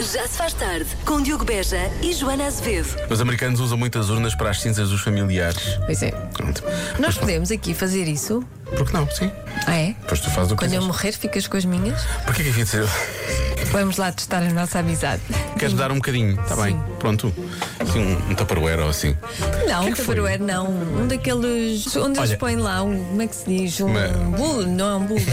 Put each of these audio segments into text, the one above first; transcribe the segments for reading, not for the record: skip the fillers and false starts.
Já se faz tarde, com Diogo Beja e Joana Azevedo. Os americanos usam muitas urnas para as cinzas dos familiares. Pois é. Pronto. Nós podemos aqui fazer isso? Porque não, sim. Ah, é? Depois tu fazes o que Quando eu quiseres. morrer, ficas com as minhas? Porquê que havia de ser? Vamos lá testar a nossa amizade. Queres dar um bocadinho? Está bem, pronto. Assim, um tupperware ou assim. Não, que um foi? tupperware não. Um daqueles onde eles Olha. põem lá como é que se diz? Um Uma- bule? Não é um bule,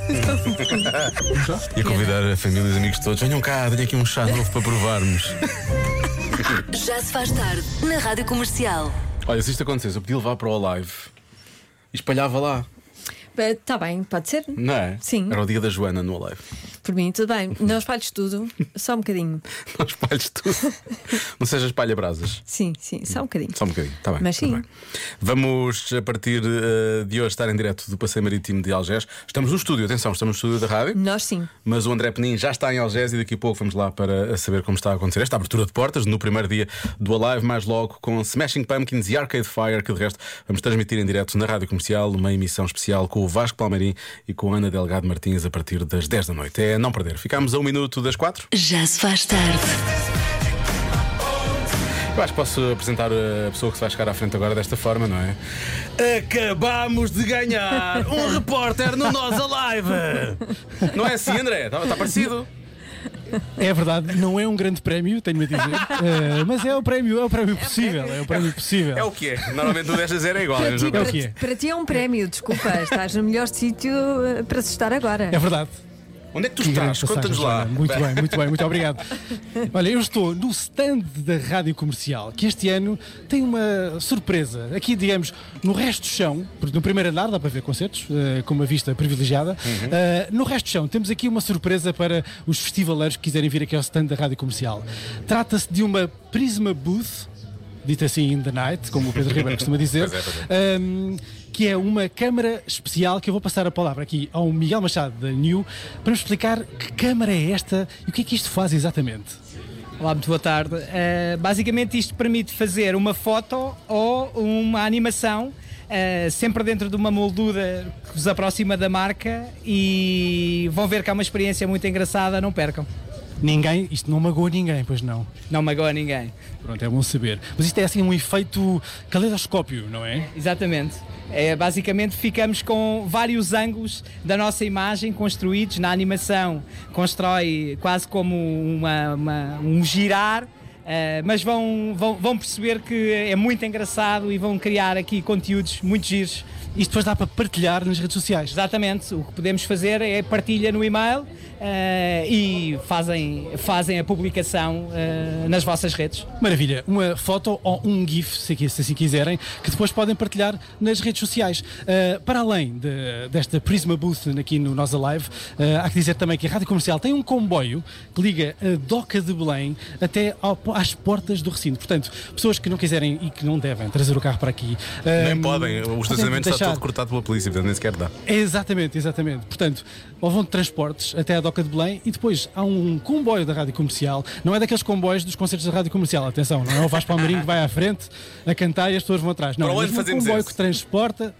E a convidar a família e os amigos todos. Venham cá, tenho aqui um chá novo para provarmos. Já se faz tarde, na Rádio Comercial. Olha, se isto acontecesse, eu podia levar para o live e espalhava lá, Está bem, pode ser? não é? Sim. Era o dia da Joana no live. Por mim, tudo bem. Não espalhes tudo, só um bocadinho. Não espalhes tudo. Não seja espalha-brasas. Sim, só um bocadinho. Só um bocadinho, está bem. Mas tá sim. bem. Vamos, a partir de hoje, estar em direto do Passeio Marítimo de Algés. Estamos no estúdio, atenção, estamos no estúdio da rádio. Nós sim. Mas o André Penin já está em Algés e daqui a pouco vamos lá para saber como está a acontecer esta abertura de portas no primeiro dia do Alive, mais logo com Smashing Pumpkins e Arcade Fire, que de resto vamos transmitir em direto na Rádio Comercial, uma emissão especial com o Vasco Palmeirim e com a Ana Delgado Martins a partir das 10 da noite. É não perder. Ficamos a 1 minuto das 4. Já se faz tarde. Eu acho que posso apresentar a pessoa que se vai chegar à frente agora desta forma, não é? Acabamos de ganhar um repórter no Nós Alive! Não é assim, André? Está parecido? É verdade, não é um grande prémio, tenho-me a dizer, mas é o prémio possível. É o prémio possível. É o que é. Normalmente o 10 a 0 é igual. Para ti, É o que é. para ti é um prémio, desculpa. Estás no melhor sítio para se estar agora. É verdade. Onde é que tu Que grande estás? passagem, Conta-nos lá. Joana. Muito bem, muito obrigado. Olha, eu estou no stand da Rádio Comercial, que este ano tem uma surpresa. Aqui, digamos, no resto do chão, porque no primeiro andar dá para ver concertos, com uma vista privilegiada. No resto do chão temos aqui uma surpresa para os festivaleiros que quiserem vir aqui ao stand da Rádio Comercial. Trata-se de uma Prisma Booth, dita assim in the night, como o Pedro Ribeiro costuma dizer. Pois é. Que é uma câmara especial que eu vou passar a palavra aqui ao Miguel Machado da New para nos explicar que câmara é esta e o que é que isto faz exatamente. Olá, muito boa tarde. Basicamente isto permite fazer uma foto ou uma animação sempre dentro de uma moldura que vos aproxima da marca e vão ver que há uma experiência muito engraçada, não percam. Isto não magoa ninguém, pois não. Não magoa ninguém. Pronto, é bom saber. Mas isto é assim um efeito caleidoscópio, não é? Exatamente. Basicamente ficamos com vários ângulos da nossa imagem construídos na animação. Constrói quase como um girar, mas vão perceber que é muito engraçado e vão criar aqui conteúdos muito giros. Isto depois dá para partilhar nas redes sociais. Exatamente. O que podemos fazer é partilha no e-mail e fazem a publicação nas vossas redes. Maravilha. Uma foto ou um GIF, se assim quiserem, que depois podem partilhar nas redes sociais. Para além desta Prisma Booth aqui no Nós Alive, há que dizer também que a Rádio Comercial tem um comboio que liga a Doca de Belém até às portas do recinto. Portanto, pessoas que não quiserem e que não devem trazer o carro para aqui... Nem podem. O estacionamento está todo cortado pela polícia, portanto nem sequer dá. Exatamente. Portanto, ou vão de transportes até à Doca de Belém e depois há um comboio da Rádio Comercial. Não é daqueles comboios dos concertos da Rádio Comercial, atenção, não é o Vasco Palmeirim que vai à frente a cantar e as pessoas vão atrás. Não, Para é onde mesmo um fazemos comboio esse? que transporta...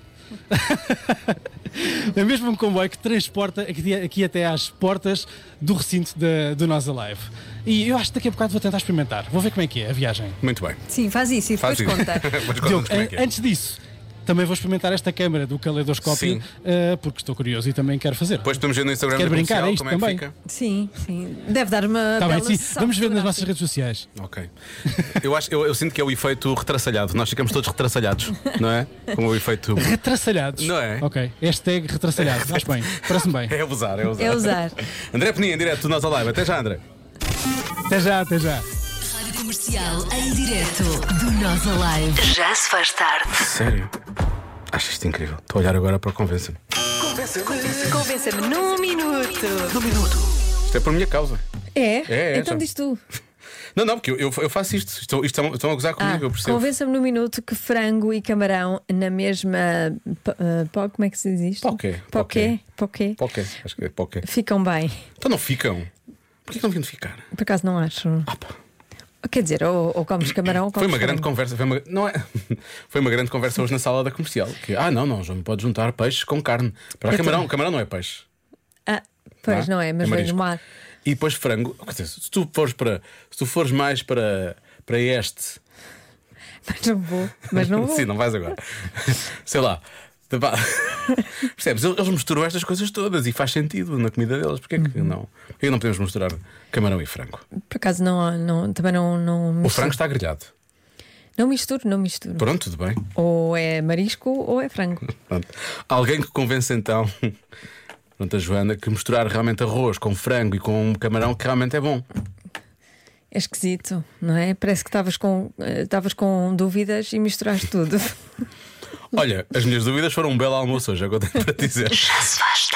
É mesmo um comboio que transporta aqui até às portas do recinto do Nós Alive. E eu acho que daqui a bocado vou tentar experimentar. Vou ver como é que é a viagem. Muito bem. Sim, faz isso e depois Faz isso. conta. Depois Diogo, conta-nos como é que é. antes disso, também vou experimentar esta câmara do caleidoscópio, Sim. porque estou curioso e também quero fazer. Depois podemos ver no Instagram Quero da brincar, Comercial é isto como é que também. fica. Sim. Deve dar uma Tá bem, bela sim. sessão Vamos ver nas nossas fotográfica. redes sociais. Ok. Eu sinto que é o efeito retraçalhado. Nós ficamos todos retraçalhados, não é? Como o efeito. Retraçalhados. Não é? Ok. Hashtag retraçalhados. Acho bem. Parece-me bem. É abusar. É usar. André Peninha, em direto do Nós Alive. Até já, André. Até já. Rádio Comercial, em direto, do Nós Alive. Já se faz tarde. Sério? Acho isto incrível. Estou a olhar agora para o Convença-me. Convença-me num minuto. Isto é por minha causa. É? Então já. diz tu. Não, porque eu faço isto. Estão a gozar comigo, eu percebo. Convença-me num minuto que frango e camarão na mesma. Como é que se diz isto? Poké. Poké. Poké, acho que é poké. Ficam bem. Então não ficam. Porquê que não deviam de ficar? Por acaso não acho. Ah, pá. Quer dizer, ou comes camarão ou Foi comes uma grande frango. conversa. Foi uma grande conversa hoje na sala da comercial. Que, não, João, pode juntar peixe com carne. Para Eu camarão não é peixe. Pois não é, mas vem do mar. e depois frango. Quer dizer, se tu fores mais para este. Mas não vou. Sim, não vais agora. Sei lá. Percebes? Eles misturam estas coisas todas e faz sentido na comida deles. Porquê que não? Porquê que não podemos misturar camarão e frango? Por acaso também não O misturo. frango está grelhado. Não misturo. Pronto, tudo bem. Ou é marisco ou é frango. Pronto. Alguém que convence então pronto, a Joana que misturar realmente arroz com frango e com camarão que realmente é bom. É esquisito, não é? Parece que estavas com dúvidas e misturaste tudo. Olha, as minhas dúvidas foram um belo almoço hoje, é o que eu tenho para dizer. Já se faz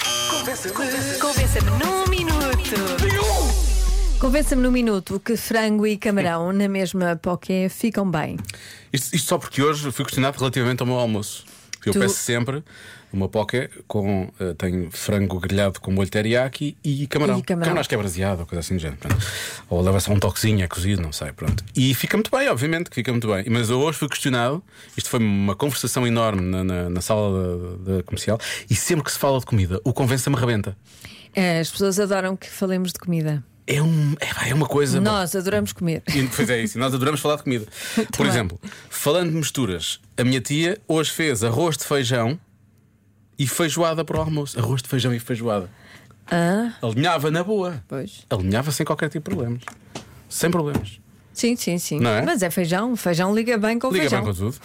tarde. Convença-me num minuto. Convença-me num minuto que frango e camarão na mesma poké ficam bem. Isto só porque hoje fui questionado relativamente ao meu almoço. Eu peço sempre uma poké com tenho frango grelhado com molho teriyaki e camarão. Camarão acho que é braseado ou coisa assim do género. Pronto. Ou leva só um toquezinho, é cozido, não sei. Pronto. E fica muito bem, obviamente que fica muito bem. Mas eu hoje fui questionado. Isto foi uma conversação enorme na sala da comercial. E sempre que se fala de comida, o convença-me rebenta. As pessoas adoram que falemos de comida. É uma coisa. Nós adoramos comer. Pois é isso, nós adoramos falar de comida. Por exemplo, falando de misturas, a minha tia hoje fez arroz de feijão e feijoada para o almoço. Arroz de feijão e feijoada. Alinhava na boa. Pois. Alinhava sem qualquer tipo de problemas. Sem problemas. Sim. Não é? Mas é feijão. Feijão liga bem com Liga feijão. bem com tudo.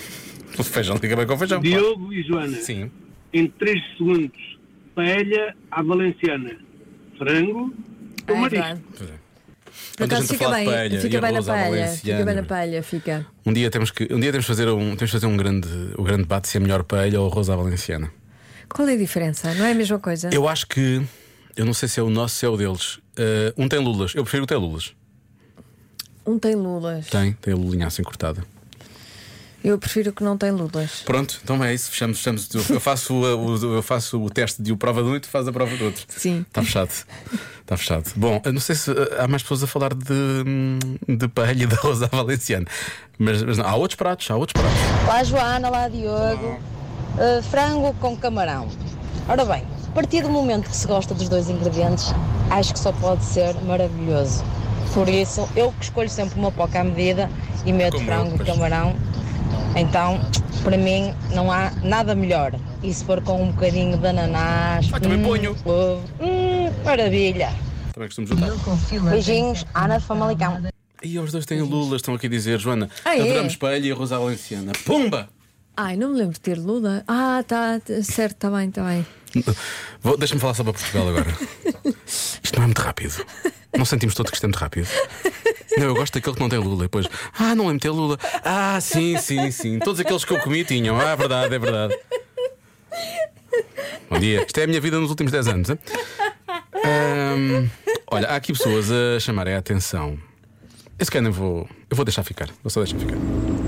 O feijão liga bem com feijão. Diogo e Joana, Sim. em 3 segundos, paella à valenciana, frango com marisco. Verdade. Pois é. Por Quando a acaso gente fica fala de bem, paella fica e bem na arroz à paella. valenciana, Fica bem na paella, fica. Um dia temos de fazer um grande debate se é melhor paella ou arroz à valenciana. Qual é a diferença? Não é a mesma coisa? Eu acho que, eu não sei se é o nosso, se é o deles. Um tem lulas, eu prefiro o ter lulas. Um tem lulas. Tem a lulinha assim cortada. Eu prefiro que não tem lulas. Pronto, então é isso, fechamos. Eu faço o teste de prova de um e tu fazes a prova do outro. Sim. Está fechado. Bom, eu não sei se há mais pessoas a falar de paella e de arroz à valenciana. Mas não, há outros pratos. Olá Joana, olá Diogo. Frango com camarão. Ora bem, a partir do momento que se gosta dos dois ingredientes, acho que só pode ser maravilhoso. Por isso, eu que escolho sempre uma poca à medida e meto Como frango eu, e pois. camarão. Então, para mim, não há nada melhor. E se for com um bocadinho de ananás, também ponho. maravilha. Também costumo juntar. Beijinhos, Ana de Famalicão. E os dois têm lulas, estão aqui a dizer, Joana, Ah, é? adoramos paella e arroz à valenciana. Pumba! Ai, não me lembro de ter lula. Tá certo, tá bem. Deixa-me falar só para Portugal agora. Isto não é muito rápido. Não sentimos todos que isto é muito rápido. Não, eu gosto daquele que não tem lula. E depois, não lembro de ter lula. Sim. Todos aqueles que eu comi tinham. É verdade. Bom dia. Isto é a minha vida nos últimos 10 anos. Hein? Olha, há aqui pessoas a chamarem a atenção. Esse que eu vou deixar ficar. Vou só deixar ficar.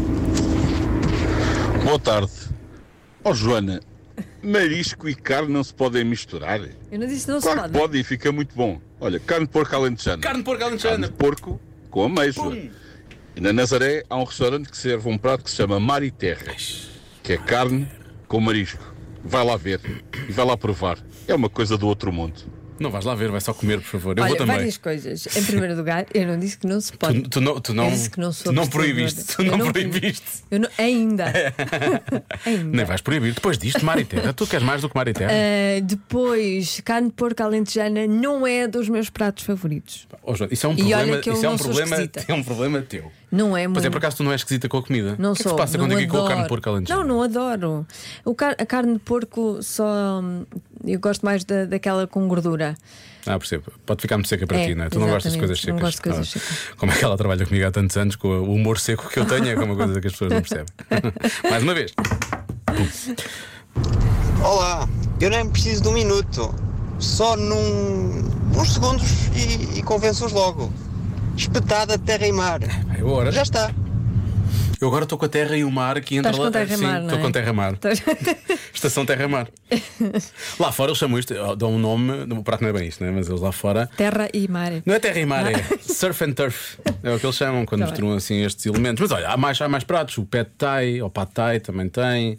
Boa tarde. Joana, marisco e carne não se podem misturar? Eu não disse não Claro se que pode. pode e fica muito bom. Olha, carne de porco alentejana. Carne de porco alentejana. Carne de porco com ameijoa. E na Nazaré há um restaurante que serve um prato que se chama Mar e Terra, que é carne com marisco. Vai lá ver e vai lá provar. É uma coisa do outro mundo. Não vais lá ver, vai só comer, por favor. Eu Olha, vou também. várias coisas. Em primeiro lugar, eu não disse que não se pode. Tu não Eu disse que não sou tu não apreciadora. proibiste. Tu Eu não proibiste. Eu não, ainda. Nem vais proibir. Depois disto, mar e terra. Tu queres mais do que mar e terra? Depois, carne de porco alentejana não é dos meus pratos favoritos. João, isso é um E problema. olha que eu Isso é um não sou problema. esquisita. É um problema teu. Não é Pois muito. é, por acaso tu não és esquisita com a comida. Não o que é que sou. se passa não contigo com a carne de adoro. porco alentejana? Não adoro. A carne de porco só. Eu gosto mais daquela com gordura. Percebo. Pode ficar muito seca para É, ti, não é? Tu não gostas de coisas exatamente. secas. Não gosto de coisas secas. Como é que ela trabalha comigo há tantos anos, com o humor seco que eu tenho, é uma coisa que as pessoas não percebem. Mais uma vez. Olá, eu nem preciso de um minuto, só uns segundos e convenço-os logo. Espetada terra e mar. É hora. Já está. Eu agora estou com a terra e o mar que entra Estás lá. com terra e Sim, mar, não estou é? com terra e mar. Estação terra e mar. Lá fora eles chamam isto, dão um nome. O prato não é bem isto, né? Mas eles lá fora. Terra e mar. Não é terra e mar, é surf and turf. É o que eles chamam quando Tá misturam assim estes elementos. Mas olha, há mais pratos. O pad thai, ou pad thai também tem.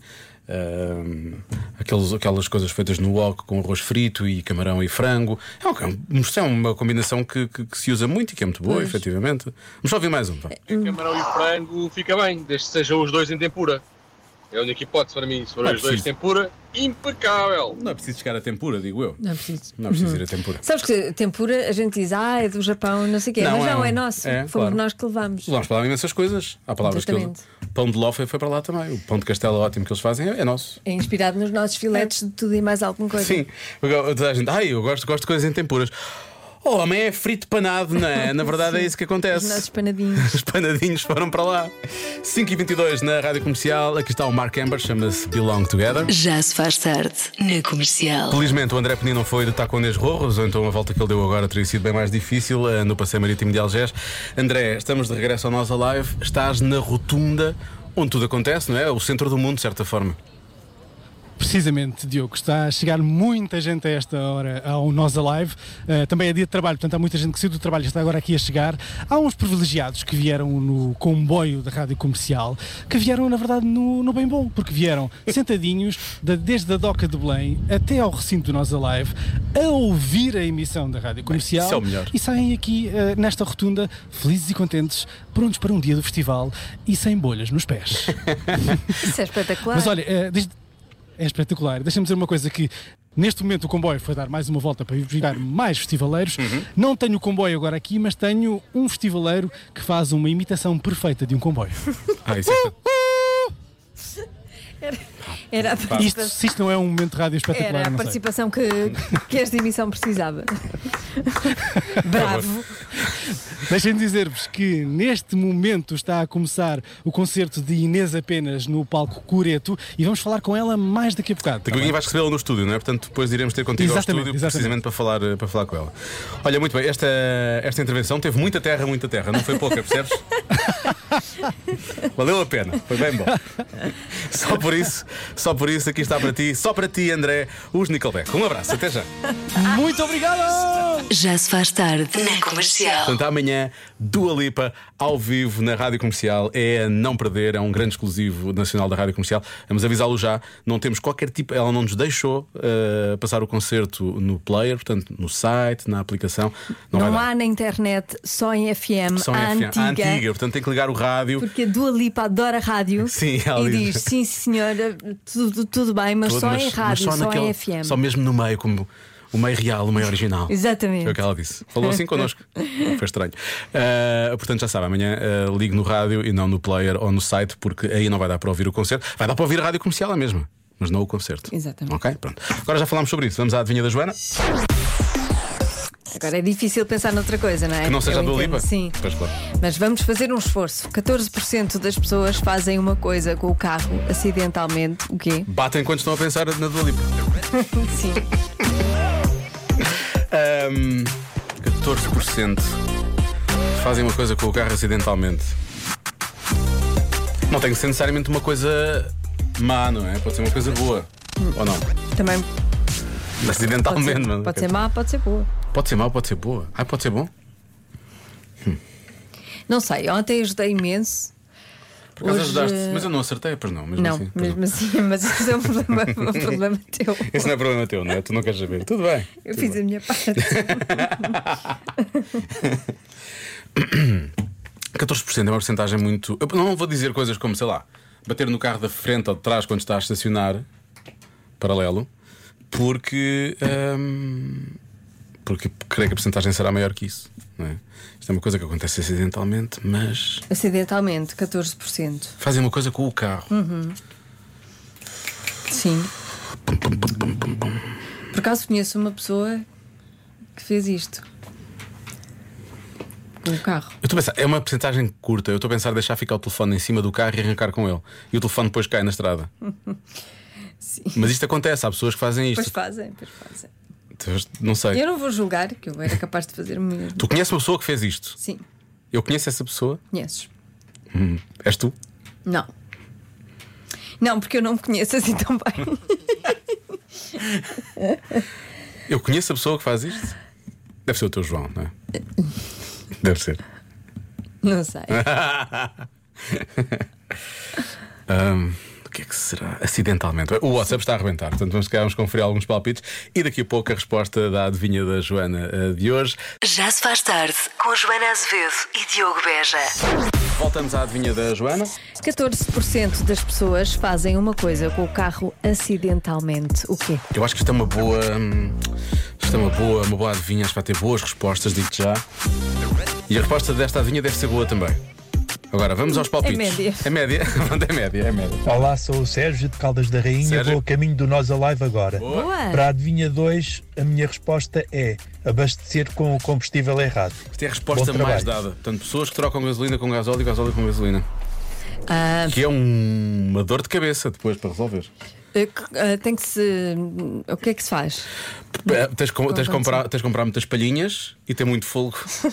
aquelas coisas feitas no wok com arroz frito e camarão e frango. É uma combinação que se usa muito e que é muito boa, efetivamente. Vamos só ouvir mais um. Camarão e frango fica bem, desde que sejam os dois em tempura. É a única hipótese para mim. Se forem os dois em tempura, impecável. Não é preciso chegar a tempura, digo eu. Não é preciso. Não é preciso ir a tempura. Sabes que tempura a gente diz, é do Japão, não sei o quê. Mas não, é nosso. Fomos claro. nós que levamos. Levamos para lá imensas coisas. Há palavras que Exatamente. o pão de ló foi para lá também. O pão de castelo ótimo que eles fazem é nosso. É inspirado nos nossos filetes de tudo e mais alguma coisa. Sim. Toda a gente, eu gosto de coisas em tempuras. O homem é frito panado, não é? Na verdade é isso que acontece. Os nossos panadinhos. Os panadinhos foram para lá. 5h22 na Rádio Comercial. Aqui está o Mark Amber, chama-se Belong Together. Já se faz tarde na Comercial. Felizmente o André Penin não foi de Taconês Rorros, ou então a volta que ele deu agora teria sido bem mais difícil no passeio marítimo de Algés. André, estamos de regresso ao Nós Alive. Estás na rotunda onde tudo acontece, não é? O centro do mundo, de certa forma. Precisamente, Diogo, está a chegar muita gente a esta hora ao Nós Alive. Também é dia de trabalho, portanto há muita gente que saiu do trabalho e está agora aqui a chegar. Há uns privilegiados que vieram no comboio da Rádio Comercial, que vieram na verdade no bem bom, porque vieram sentadinhos desde a Doca de Belém até ao recinto do Nós Alive a ouvir a emissão da Rádio Comercial. Isso é o melhor. E saem aqui nesta rotunda felizes e contentes, prontos para um dia do festival e sem bolhas nos pés. Isso é espetacular. Mas olha, é espetacular. Deixa-me dizer uma coisa, que neste momento o comboio foi dar mais uma volta para visitar mais festivaleiros. Não tenho o comboio agora aqui, mas tenho um festivaleiro que faz uma imitação perfeita de um comboio. Isso Era a participação. Se isto não é um momento de rádio espetacular, Era a não sei. participação que esta emissão precisava. Bravo. Deixem-me dizer-vos que neste momento está a começar o concerto de Inês Apenas no palco Coreto e vamos falar com ela mais daqui a bocado. Daqui a pouquinho vais recebê-la no estúdio, não é? Portanto, depois iremos ter contigo ao estúdio precisamente para falar com ela. Olha, muito bem, esta intervenção teve muita terra, não foi pouca, percebes? Valeu a pena, foi bem bom. Só por isso aqui está para ti, só para ti, André, os Nickelback. Um abraço, até já. Muito obrigado! Já se faz tarde na Comercial. Portanto, amanhã, Dua Lipa ao vivo na Rádio Comercial. É a não perder, é um grande exclusivo nacional da Rádio Comercial. Vamos avisá-lo já, não temos qualquer tipo. Ela não nos deixou passar o concerto no player, portanto, no site, na aplicação. Não há na internet, só em FM. Só em FM. A antiga, portanto, tem que ligar o rádio. Porque a Dua Lipa adora rádio. Sim, ela e diz: sim, senhora, tudo bem, mas só em rádio, só em FM. Só mesmo no meio, como o meio real, o meio original. Exatamente. Foi o que ela disse. Falou assim connosco. Foi estranho. Portanto, já sabe, amanhã ligue no rádio e não no player ou no site, porque aí não vai dar para ouvir o concerto. Vai dar para ouvir a Rádio Comercial, a mesma, mas não o concerto. Exatamente. Ok? Pronto. Agora já falámos sobre isso. Vamos à adivinha da Joana. Agora é difícil pensar noutra coisa, não é? Que não seja a Dua Lipa? Sim. Pois, claro. Mas vamos fazer um esforço. 14% das pessoas fazem uma coisa com o carro acidentalmente. O quê? Batem enquanto estão a pensar na Dua Lipa. Sim. 14% fazem uma coisa com o carro acidentalmente. Não tem que ser necessariamente uma coisa má, não é? Pode ser uma coisa boa. Ou não? Também. Acidentalmente, mano. Pode ser má, pode ser boa. Pode ser mau, pode ser boa. Pode ser bom? Não sei, ontem ajudei imenso. Por acaso ajudaste, mas eu não acertei, pois não. Mesmo não, assim, mesmo assim, mas isso é um problema teu. Esse não é problema teu, não é? Tu não queres saber. Tudo bem. Eu fiz a minha parte. 14% é uma porcentagem muito. Eu não vou dizer coisas como, sei lá, bater no carro da frente ou de trás quando está a estacionar paralelo, porque creio que a porcentagem será maior que isso, não é? Isto é uma coisa que acontece acidentalmente, mas. Acidentalmente, 14%. Fazem uma coisa com o carro. Sim. Por acaso conheço uma pessoa que fez isto com o carro. Eu estou a pensar, é uma porcentagem curta. Eu estou a pensar deixar ficar o telefone em cima do carro e arrancar com ele. E o telefone depois cai na estrada. Sim. Mas isto acontece, há pessoas que fazem isto. Pois fazem. Não sei. Eu não vou julgar, que eu era capaz de fazer o mesmo. Tu conheces uma pessoa que fez isto? Sim. Eu conheço essa pessoa? Conheces? És tu? Não. Não, porque eu não me conheço assim tão bem. Eu conheço a pessoa que faz isto? Deve ser o teu João, não é? Deve ser. Não sei. que é que será? Acidentalmente. O WhatsApp está a arrebentar, portanto vamos conferir alguns palpites e daqui a pouco a resposta da adivinha da Joana de hoje. Já se faz tarde com Joana Azevedo e Diogo Beja. Voltamos à adivinha da Joana. 14% das pessoas fazem uma coisa com o carro acidentalmente. O quê? Eu acho que isto é uma boa. Isto é uma boa adivinha, acho que vai ter boas respostas, digo-te já. E a resposta desta adivinha deve ser boa também. Agora, vamos aos palpites. É média. É média. Olá, sou o Sérgio de Caldas da Rainha. Sérgio. Vou a caminho do Nós Alive agora. Boa. Para a adivinha 2, a minha resposta é abastecer com o combustível errado. Isto é a resposta mais dada. Portanto, pessoas que trocam gasolina com gasóleo e gasóleo com gasolina. Que é uma dor de cabeça depois para resolver. Tem que se. O que é que se faz? Tens de comprar muitas palhinhas e ter muito fogo.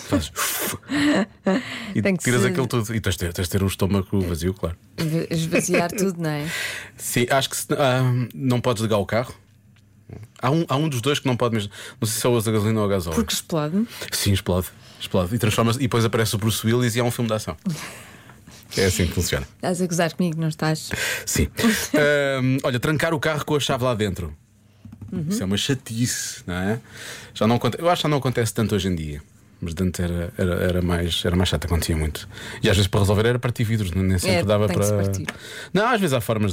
E tiras aquilo tudo. E tens de ter o estômago vazio, claro. Esvaziar tudo, não é? Sim, acho que não podes ligar o carro. Há um dos dois que não pode mesmo. Não sei se é o a gasolina ou a gasóleo. Porque explode? Sim, explode. E transforma-se. E depois aparece o Bruce Willis e é um filme de ação. É assim que funciona. Estás a gozar comigo, não estás? Sim. Olha, trancar o carro com a chave lá dentro. Isso é uma chatice, não é? Eu acho que já não acontece tanto hoje em dia. Mas antes era mais chato, acontecia muito. E às vezes para resolver era partir vidros, nem sempre dava para. Não, às vezes há formas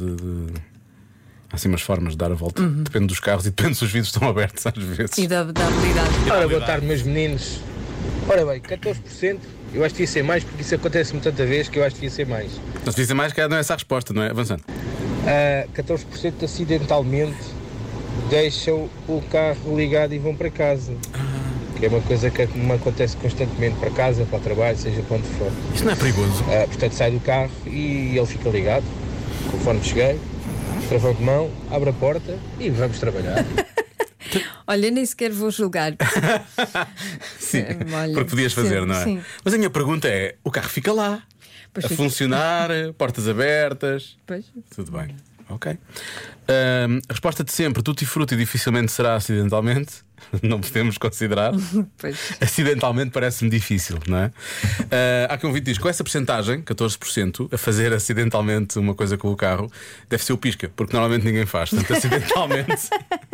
Há assim umas formas de dar a volta. Depende dos carros e depende se os vidros estão abertos às vezes. E da habilidade. Ora, boa tarde, meus meninos. Ora bem, 14%. Eu acho que devia ser mais, porque isso acontece-me tanta vez que eu acho que devia ser mais. Não devia ser mais, que não é essa a resposta, não é? Avançando. 14% acidentalmente deixam o carro ligado e vão para casa. Que é uma coisa que me acontece constantemente, para casa, para o trabalho, seja para onde for. Isso não é perigoso? Portanto, sai do carro e ele fica ligado. Conforme cheguei, travão de mão, abre a porta e vamos trabalhar. Olha, nem sequer vou julgar. Sim, porque podias fazer, não é? Sim. Mas a minha pergunta é: o carro fica lá, a funcionar, portas abertas. Pois. Tudo bem, ok. A resposta de sempre: tutti frutti dificilmente será acidentalmente. Não podemos considerar. Acidentalmente parece-me difícil, não é? Há aqui um vídeo que diz: com essa porcentagem, 14%, a fazer acidentalmente uma coisa com o carro, deve ser o pisca, porque normalmente ninguém faz. Portanto, acidentalmente.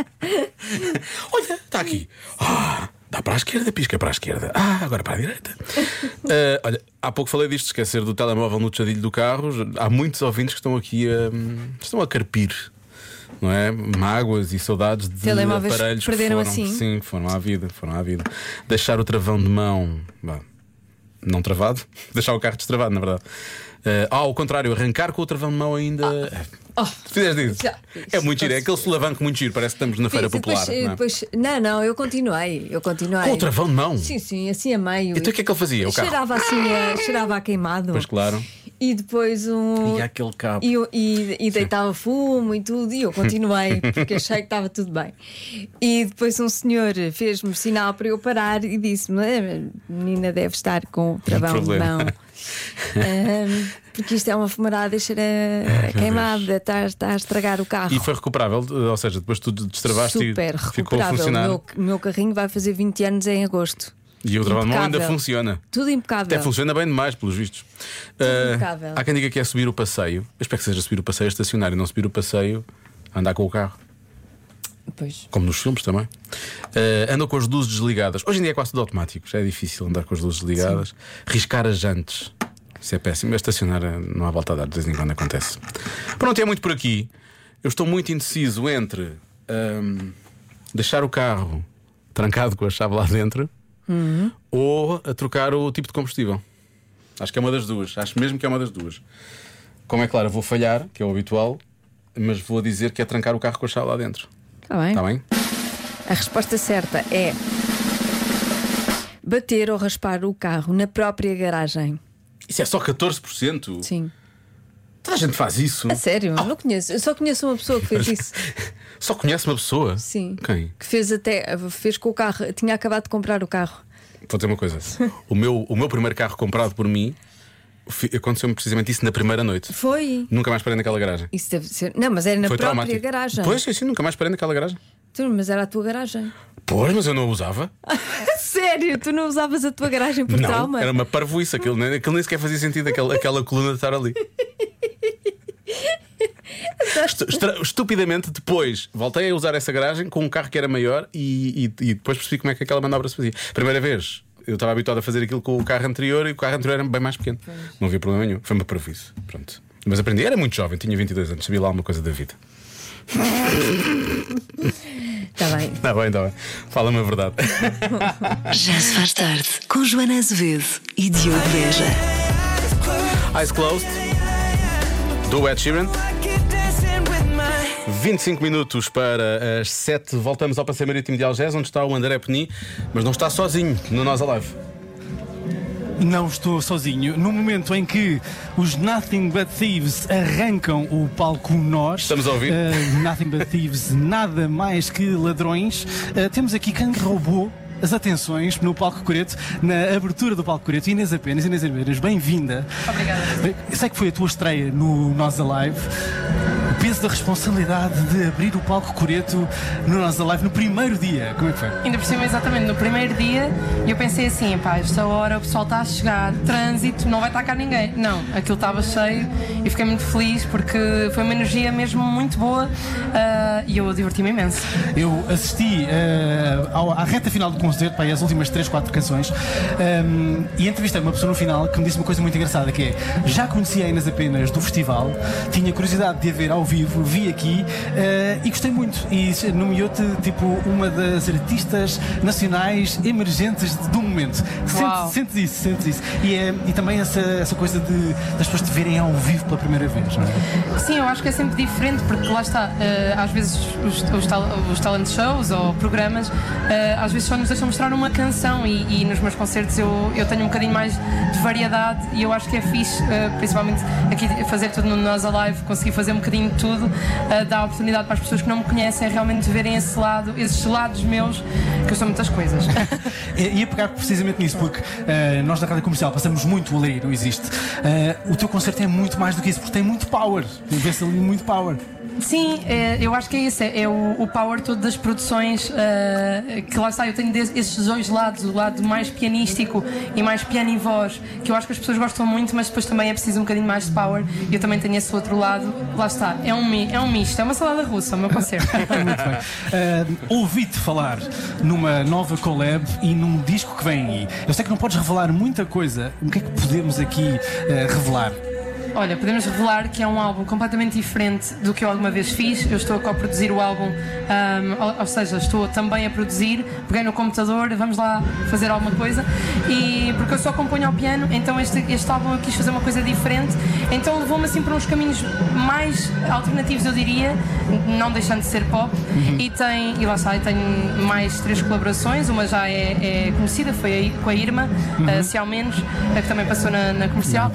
Olha, está aqui. Dá para a esquerda, pisca para a esquerda. Agora para a direita. Olha, há pouco falei disto, esquecer do telemóvel no tejadilho do carro. Há muitos ouvintes que estão aqui estão a carpir, não é? Mágoas e saudades de telemóveis aparelhos perderam que foram, assim. sim, foram à vida. Deixar o travão de mão não travado, deixar o carro destravado, na verdade. Ao contrário, arrancar com o travão de mão ainda. Se fizeres isso, é muito giro, é aquele solavanco muito giro, parece que estamos na feira popular. Não, eu continuei. Com o travão de mão? Sim, assim a meio. Então o que é que ele fazia? O carro? Cheirava assim, cheirava a queimado. Pois claro. E depois E aquele cabo. E deitava fumo e tudo. E eu continuei, porque achei que estava tudo bem. E depois um senhor fez-me sinal para eu parar e disse-me: a menina deve estar com o travão de mão. Porque isto é uma fumarada e cheira queimada, está a estragar o carro. E foi recuperável? Ou seja, depois tu destravaste super e ficou a recuperável. funcionar? O meu carrinho vai fazer 20 anos em agosto. E o travão de mão ainda funciona. Tudo impecável. Até funciona bem demais, pelos vistos. Impecável. Há quem diga que é subir o passeio. Eu espero que seja subir o passeio a estacionar e não subir o passeio a andar com o carro. Pois. Como nos filmes também. Andam com as luzes desligadas. Hoje em dia é quase tudo automático. Já é difícil andar com as luzes desligadas. Sim. Riscar as jantes. Isso é péssimo. Estacionar não há volta a dar. De vez em quando acontece. Pronto, é muito por aqui. Eu estou muito indeciso entre deixar o carro trancado com a chave lá dentro ou a trocar o tipo de combustível. Acho que é uma das duas. Acho mesmo que é uma das duas. Como é claro, vou falhar, que é o habitual, mas vou dizer que é trancar o carro com a chave lá dentro. Está bem. Está bem? A resposta certa é bater ou raspar o carro na própria garagem. Isso é só 14%? Sim. Toda a gente faz isso? A sério? Não conheço. Eu só conheço uma pessoa que fez isso. Só conhece uma pessoa? Sim. Quem? Que fez com o carro. Tinha acabado de comprar o carro. Vou dizer uma coisa. O meu primeiro carro comprado por mim aconteceu-me precisamente isso na primeira noite. Foi. Nunca mais parei naquela garagem. Isso deve ser. Não, mas era na Foi própria traumático. garagem. Pois, sim, nunca mais parei naquela garagem. Mas era a tua garagem. Pois, mas eu não a usava. Sério? Tu não usavas a tua garagem por trauma? Era uma parvoíça. Aquilo nem sequer fazia sentido aquela coluna de estar ali. Estupidamente, depois voltei a usar essa garagem com um carro que era maior e depois percebi como é que aquela manobra se fazia. Primeira vez, eu estava habituado a fazer aquilo com o carro anterior e o carro anterior era bem mais pequeno. Não havia problema nenhum. Foi uma prejuízo. Pronto. Mas aprendi, era muito jovem, tinha 22 anos, sabia lá alguma coisa da vida. Está bem. Está bem. Fala-me a verdade. Já se faz tarde com Joana Azevedo e Diogo Beja. Eyes Closed, do Ed Sheeran. 25 minutos para as 7. Voltamos ao Passeio Marítimo de Algés, onde está o André Penin, mas não está sozinho no Nós Alive. Não estou sozinho. No momento em que os Nothing But Thieves arrancam o palco Nós. Estamos a ouvir? Nothing But Thieves, nada mais que ladrões. Temos aqui quem roubou as atenções no Palco Coreto, na abertura do Palco Coreto. Inês Apenas, bem-vinda. Obrigada. Eu sei que foi a tua estreia no Nós Alive. O peso da responsabilidade de abrir o Palco Coreto no Nós Alive no primeiro dia. Como é que foi? Ainda por cima, exatamente, no primeiro dia, eu pensei assim, pá, esta hora o pessoal está a chegar, trânsito, não vai estar cá ninguém. Não, aquilo estava cheio e fiquei muito feliz porque foi uma energia mesmo muito boa e eu diverti-me imenso. Eu assisti à reta final do concerto, pá, as últimas 3-4 canções, e entrevistei uma pessoa no final que me disse uma coisa muito engraçada, que é: já conhecia a Inês Apenas do festival, tinha curiosidade de a ver ao vivo, vi aqui e gostei muito, e nomeou-te tipo uma das artistas nacionais emergentes do momento. Sentes isso. E também essa coisa das pessoas te verem ao vivo pela primeira vez, não é? Sim, eu acho que é sempre diferente, porque lá está, às vezes os talent shows ou programas às vezes só nos deixam mostrar uma canção e nos meus concertos eu tenho um bocadinho mais de variedade e eu acho que é fixe, principalmente aqui fazer tudo no Nós Alive, conseguir fazer um bocadinho de tudo, dá a oportunidade para as pessoas que não me conhecem realmente verem esse lado, esses lados meus, que eu sou muitas coisas. Ia pegar precisamente nisso, porque nós da Rádio Comercial passamos muito a ler, não existe. O teu concerto é muito mais do que isso, porque tem muito power. Vê-se ali muito power. Sim, eu acho que é isso, é o power todo das produções, que lá está, eu tenho esses dois lados, o lado mais pianístico e mais piano e voz, que eu acho que as pessoas gostam muito, mas depois também é preciso um bocadinho mais de power, e eu também tenho esse outro lado, lá está, é um misto, é uma salada russa, o meu concerto. Muito bem. Ouvi-te falar numa nova collab e num disco que vem aí. Eu sei que não podes revelar muita coisa, o que é que podemos aqui revelar? Olha, podemos revelar que é um álbum completamente diferente do que eu alguma vez fiz. Eu estou a co-produzir o álbum, ou seja, estou também a produzir. Peguei no computador, vamos lá fazer alguma coisa. E porque eu só componho ao piano, então este álbum eu quis fazer uma coisa diferente. Então levou-me assim para uns caminhos mais alternativos, eu diria, não deixando de ser pop. E lá está, tenho mais 3 colaborações. Uma já é conhecida, foi com a Irma, se ao menos, que também passou na Comercial.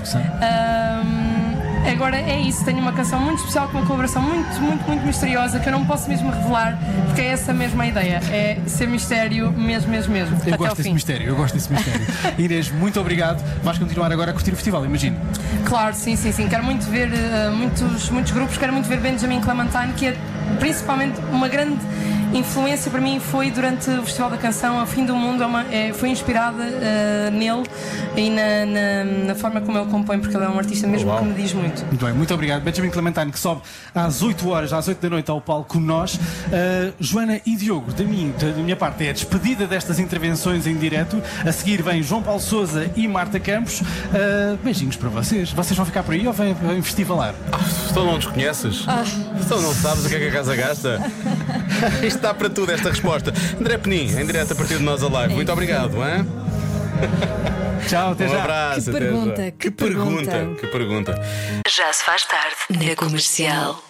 Agora é isso, tenho uma canção muito especial com uma colaboração muito misteriosa que eu não posso mesmo revelar, porque é essa mesma ideia, é ser mistério mesmo. Eu gosto desse mistério. Inês, muito obrigado. Vais continuar agora a curtir o festival, imagino. Claro, sim. Quero muito ver muitos grupos, quero muito ver Benjamin Clementine, que é principalmente uma grande influência para mim, foi durante o Festival da Canção, A Fim do Mundo, foi inspirada nele e na forma como ele compõe, porque ele é um artista mesmo que me diz muito. Muito bem, muito obrigado. Benjamin Clementine, que sobe às 8 da noite ao palco Nós. Joana e Diogo, da minha parte é a despedida destas intervenções em direto. A seguir vem João Paulo Sousa e Marta Campos. Beijinhos para vocês. Vocês vão ficar por aí ou vêm festivalar? Tu não nos conheces? Tu não sabes o que é que a casa gasta? Isto dá para tudo, esta resposta. André Penin, em direto a partir de Nós Alive. Muito obrigado, hein? Tchau, até já. Um abraço. Que pergunta. Que pergunta. Já se faz tarde na Comercial.